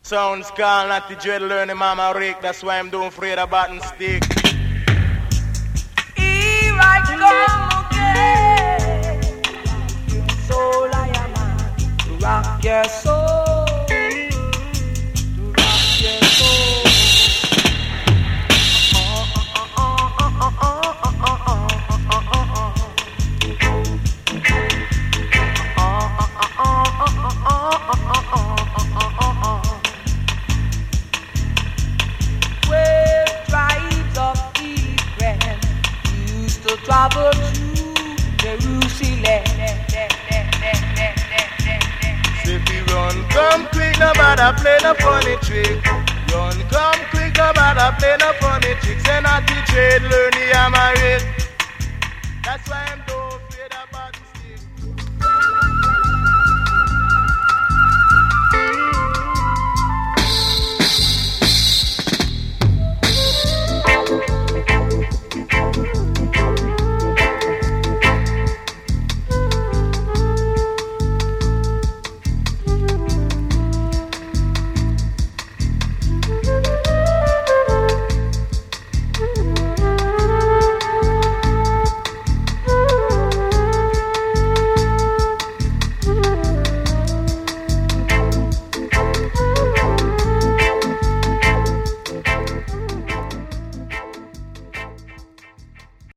Sounds called not the dread learning mama Rick. That's why I'm doing afraid of button stick. Here I come again. Soul I am man. To rock your soul. To rock your soul. Travel to Jerusalem. If we run, come quick, nobody play no funny trick. Run, come quick, nobody play no funny tricks. And not the trade, learn the Amharic. That's why I'm doing.